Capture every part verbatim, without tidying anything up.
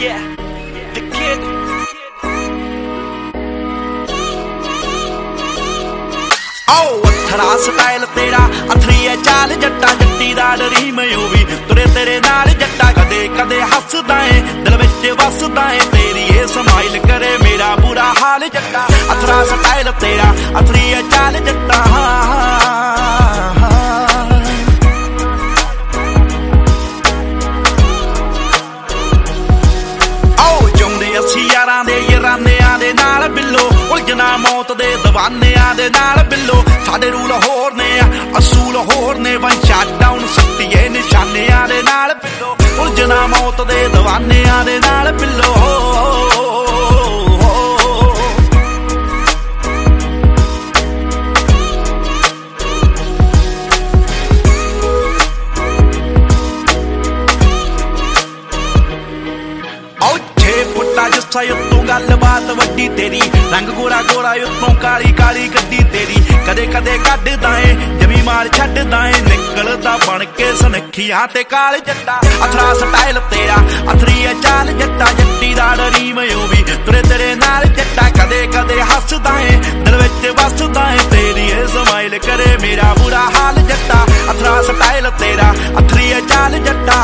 Yeah, the kid. Oh, अथरा style तेरा अथरी है चाल जट्टा जट्टी दा डरी मैं भी तुरे तेरे नाल जट्टा कदे कदे हसदा है दिल विच वसदा है तेरी ये स्माइल करे मेरा बुरा हाल जट्टा अथरा स्टाइल तेरा अथरी है चाल जट्टा यारां दे यारानियां दे नाल बिल्लो उलझना मौत दे दीवानियां दे नाल बिल्लो साडे रूल होर ने असूल होर ने वन शट डाउन सत्तिए निशानियां दे नाल बिल्लो उलझना मौत दे दीवानियां दे नाल बिल्लो उत्तों गलबात वड्डी तेरी रंग गोरा गोरा उत्तों काली काली गड्डी तेरी कदे कदे कड्डदा है जमी मार छड्डदा है निकलदा बन के सनखियां ते काल जट्टा अथरा स्टाइल तेरा अथरी है चाल जट्टा जट्टी दा डरी मैं भी तुरे तेरे नाल जट्टा कदे कदे हसदा है दिल विच वसदा है तेरी ये स्माइल करे मेरा बुरा हाल जट्टा अथरा स्टाइल तेरा अथरी है चाल जट्टा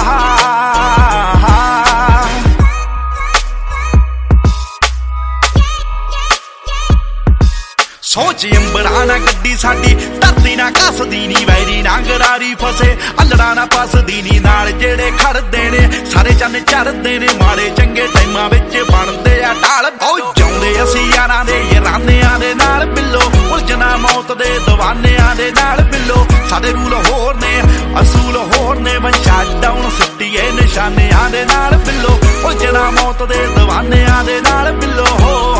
सोच अंबराना गड्डी साडी धरती ना कसदी नी वैरी ना गरारी फसे अल्लड़ा ना फसदी नी नाल जेड़े खड़दे ने सारे चन्न चढ़दे ने माड़े चंगे टाइमां विच बनदे आ ढाल ओ जाउंदे असीं यारां दे यारानियां दे नाल बिल्लो उलझना मौत दे दीवानियां दे नाल बिल्लो साडे रूल होर ने असूल होर ने वन शट डाउन सत्तिए निशानियां दे नाल बिल्लो उलझना मौत दे दीवानियां दे नाल बिल्लो